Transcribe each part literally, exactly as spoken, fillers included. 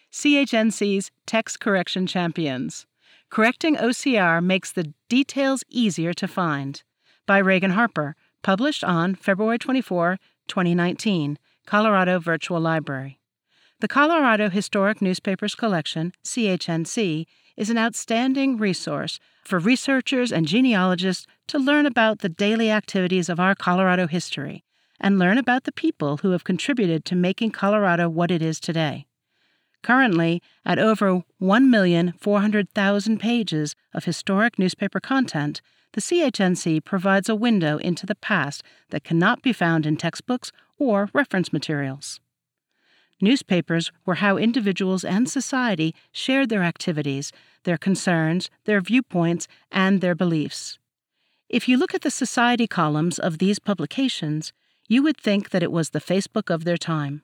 C H N C's Text Correction Champions. Correcting O C R makes the details easier to find. By Reagan Harper, published on February twenty-fourth, twenty nineteen, Colorado Virtual Library. The Colorado Historic Newspapers Collection, C H N C, is an outstanding resource for researchers and genealogists to learn about the daily activities of our Colorado history and learn about the people who have contributed to making Colorado what it is today. Currently, at over one million four hundred thousand pages of historic newspaper content, the C H N C provides a window into the past that cannot be found in textbooks or reference materials. Newspapers were how individuals and society shared their activities, their concerns, their viewpoints, and their beliefs. If you look at the society columns of these publications, you would think that it was the Facebook of their time.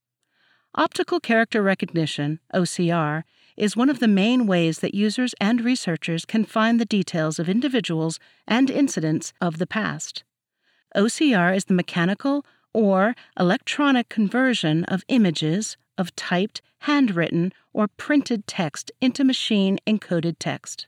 Optical character recognition, O C R, is one of the main ways that users and researchers can find the details of individuals and incidents of the past. O C R is the mechanical or electronic conversion of images of typed, handwritten, or printed text into machine-encoded text.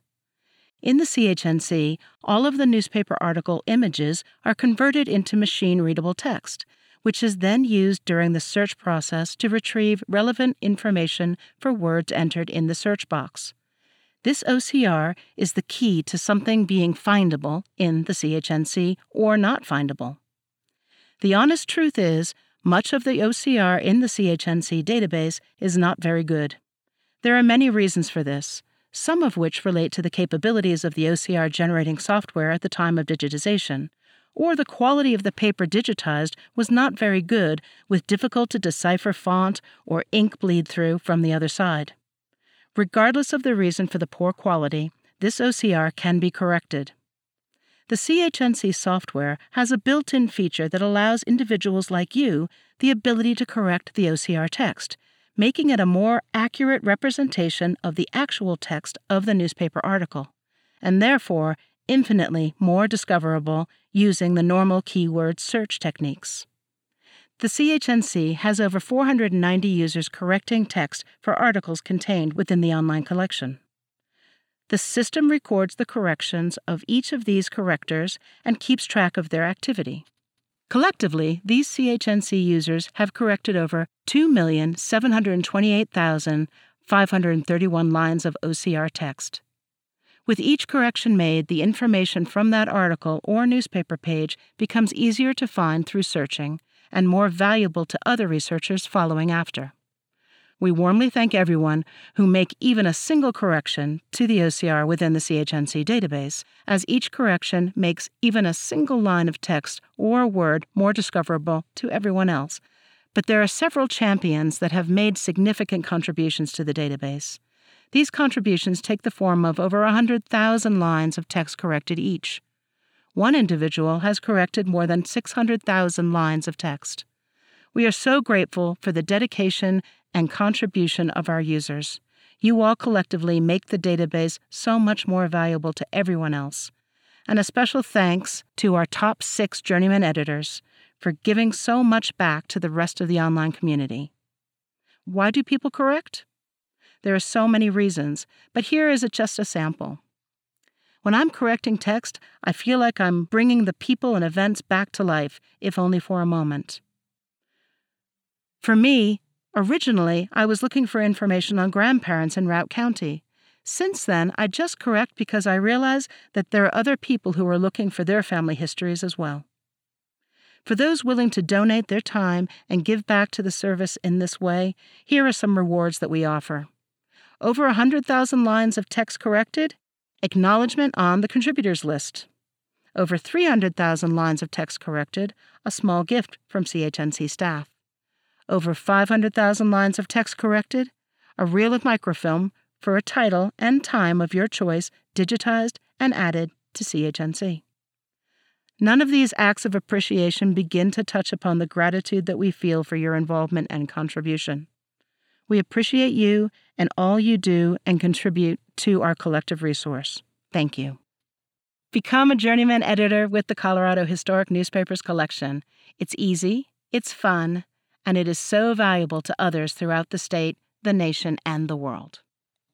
In the C H N C, all of the newspaper article images are converted into machine-readable text, which is then used during the search process to retrieve relevant information for words entered in the search box. This O C R is the key to something being findable in the C H N C or not findable. The honest truth is, much of the O C R in the C H N C database is not very good. There are many reasons for this, some of which relate to the capabilities of the O C R generating software at the time of digitization, or the quality of the paper digitized was not very good with difficult-to-decipher font or ink bleed-through from the other side. Regardless of the reason for the poor quality, this O C R can be corrected. The C H N C software has a built-in feature that allows individuals like you the ability to correct the O C R text, making it a more accurate representation of the actual text of the newspaper article, and therefore infinitely more discoverable using the normal keyword search techniques. The C H N C has over four hundred ninety users correcting text for articles contained within the online collection. The system records the corrections of each of these correctors and keeps track of their activity. Collectively, these C H N C users have corrected over two million seven hundred twenty-eight thousand five hundred thirty-one lines of O C R text. With each correction made, the information from that article or newspaper page becomes easier to find through searching and more valuable to other researchers following after. We warmly thank everyone who make even a single correction to the O C R within the C H N C database, as each correction makes even a single line of text or word more discoverable to everyone else. But there are several champions that have made significant contributions to the database. These contributions take the form of over one hundred thousand lines of text corrected each. One individual has corrected more than six hundred thousand lines of text. We are so grateful for the dedication and contribution of our users. You all collectively make the database so much more valuable to everyone else. And a special thanks to our top six journeyman editors for giving so much back to the rest of the online community. Why do people correct? There are so many reasons, but here is a, just a sample. When I'm correcting text, I feel like I'm bringing the people and events back to life, if only for a moment. For me, originally, I was looking for information on grandparents in Routt County. Since then, I just correct because I realize that there are other people who are looking for their family histories as well. For those willing to donate their time and give back to the service in this way, here are some rewards that we offer. Over one hundred thousand lines of text corrected, acknowledgement on the contributors list. Over three hundred thousand lines of text corrected, a small gift from C H N C staff. Over five hundred thousand lines of text corrected, a reel of microfilm for a title and time of your choice digitized and added to C H N C. None of these acts of appreciation begin to touch upon the gratitude that we feel for your involvement and contribution. We appreciate you and all you do and contribute to our collective resource. Thank you. Become a journeyman editor with the Colorado Historic Newspapers Collection. It's easy, it's fun, and it is so valuable to others throughout the state the nation, and the world.